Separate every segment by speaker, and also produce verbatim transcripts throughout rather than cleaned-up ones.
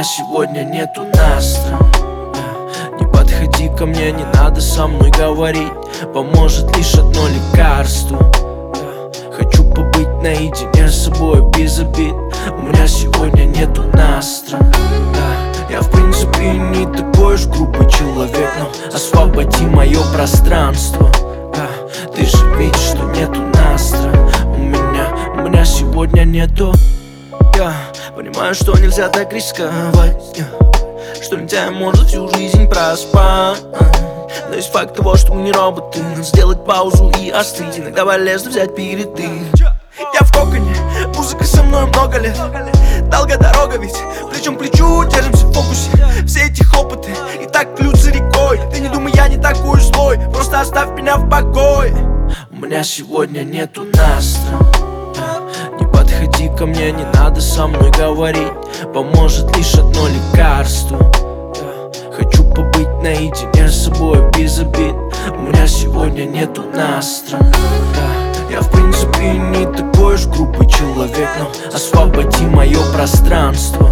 Speaker 1: меня сегодня нету настроя. Не подходи ко мне, не надо со мной говорить. Поможет лишь одно лекарство. Хочу побыть наедине с собой без обид. У меня сегодня нету настроя. Я в принципе не такой уж грубый человек, но освободи мое пространство. Ты же видишь, что нету настроя. У меня, у меня сегодня нету. Я понимаю, что нельзя так рисковать, что нельзя может всю жизнь проспать. Но есть факт того, что мы не роботы. Надо сделать паузу и остыть. Иногда полезно взять передых. Я в коконе, музыка со мной много лет. Долгая дорога ведь, плечом к плечу держимся в фокусе. Все эти хлопоты и так льются рекой. Ты не думай, я не такой злой, просто оставь меня в покое. У меня сегодня нету настроя. Не подходи ко мне, не надо со мной говорить. Поможет лишь одно лекарство. Хочу побыть наедине с собой без обид. У меня сегодня нету настроя. Я в принципе не такой уж грубый человек, но освободи мое пространство.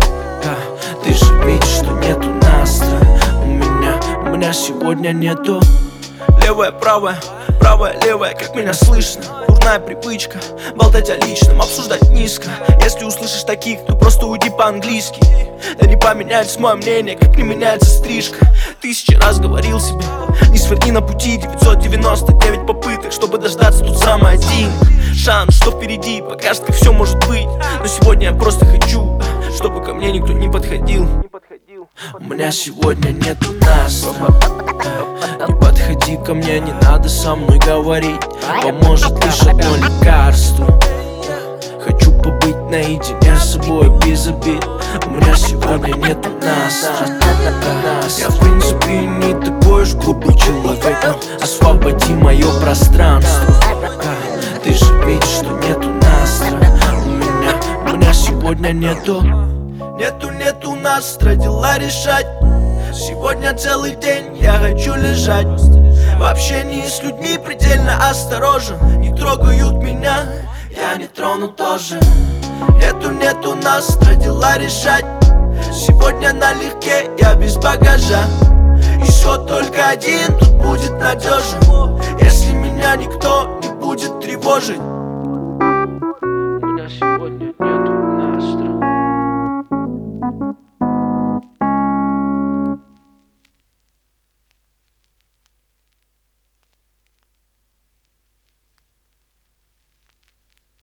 Speaker 1: Ты же видишь, что нету настроя. У меня, у меня сегодня нету. Левая, правая, правая, левая, как меня слышно. Дурная привычка болтать о личном, обсуждать низко. Если услышишь таких, то просто уйди по-английски. Да не поменяется мое мнение, как не меняется стрижка. Тысячи раз говорил себе, не сверни на пути. Девятьсот девяносто девять попыток, чтобы дождаться тут самый один шанс, что впереди покажет, как все может быть. Но сегодня я просто хочу, чтобы ко мне никто не подходил. У меня сегодня нету настроя. Не подходи ко мне, не надо со мной говорить. Поможет лишь одно лекарство. Хочу побыть наедине с собой без обид. У меня сегодня нету настроя. Я в принципе не такой уж глупый человек, но освободи мое пространство. Ты же видишь, что нету настроя. У меня, у меня сегодня нету. Нету, нету настроя дела решать. Сегодня целый день я хочу лежать. В общении с людьми предельно осторожен. Не трогают меня, я не трону тоже. Нету, нету настроя дела решать. Сегодня налегке, я без багажа. Исход только один, тут будет надежен. Если меня никто не будет тревожить.